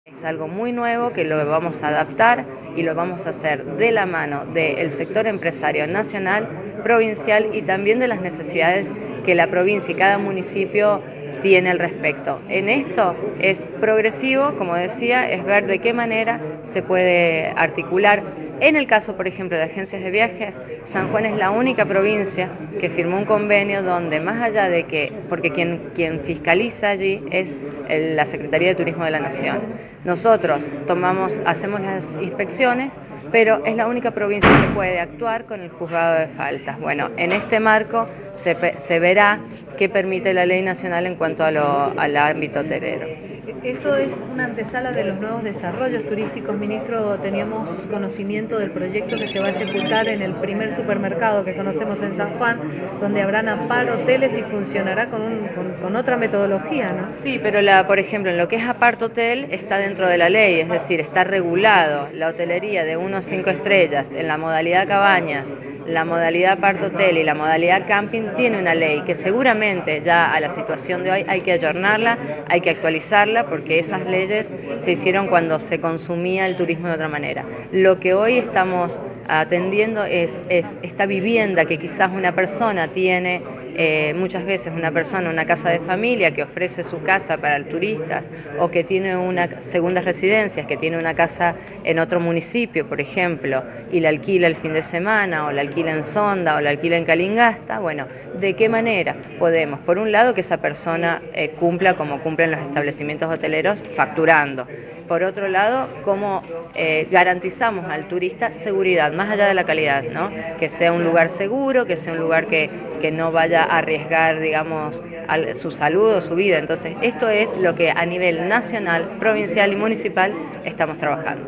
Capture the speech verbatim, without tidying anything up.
Es algo muy nuevo que lo vamos a adaptar y lo vamos a hacer de la mano del sector empresario nacional, provincial y también de las necesidades que la provincia y cada municipio tiene al respecto. En esto es progresivo, como decía, es ver de qué manera se puede articular. En el caso, por ejemplo, de agencias de viajes, San Juan es la única provincia que firmó un convenio donde, más allá de que, porque quien, quien fiscaliza allí es la Secretaría de Turismo de la Nación, nosotros tomamos, hacemos las inspecciones, pero es la única provincia que puede actuar con el juzgado de faltas. Bueno, en este marco se, se verá qué permite la ley nacional en cuanto a lo, al ámbito hotelero. Esto es una antesala de los nuevos desarrollos turísticos. Ministro, teníamos conocimiento del proyecto que se va a ejecutar en el primer supermercado que conocemos en San Juan, donde habrán apart hoteles y funcionará con, un, con, con otra metodología, ¿no? Sí, pero la, por ejemplo, en lo que es apart hotel está dentro de la ley, es decir, está regulado la hotelería de uno a cinco estrellas en la modalidad cabañas, la modalidad apart hotel y la modalidad camping tiene una ley que seguramente ya a la situación de hoy hay que ayornarla, hay que actualizarla porque esas leyes se hicieron cuando se consumía el turismo de otra manera. Lo que hoy estamos atendiendo es, es esta vivienda que quizás una persona tiene, eh, muchas veces una persona, una casa de familia que ofrece su casa para turistas o que tiene una segundas residencias, que tiene una casa en otro municipio, por ejemplo, y la alquila el fin de semana o la alquila en Sonda o la alquila en Calingasta. Bueno, ¿de qué manera podemos, por un lado, que esa persona eh, cumpla como cumplen los establecimientos hoteleros facturando? Por otro lado, cómo eh, garantizamos al turista seguridad, más allá de la calidad, ¿no? Que sea un lugar seguro, que sea un lugar que, que no vaya a arriesgar, digamos, al, su salud o su vida. Entonces, esto es lo que a nivel nacional, provincial y municipal estamos trabajando.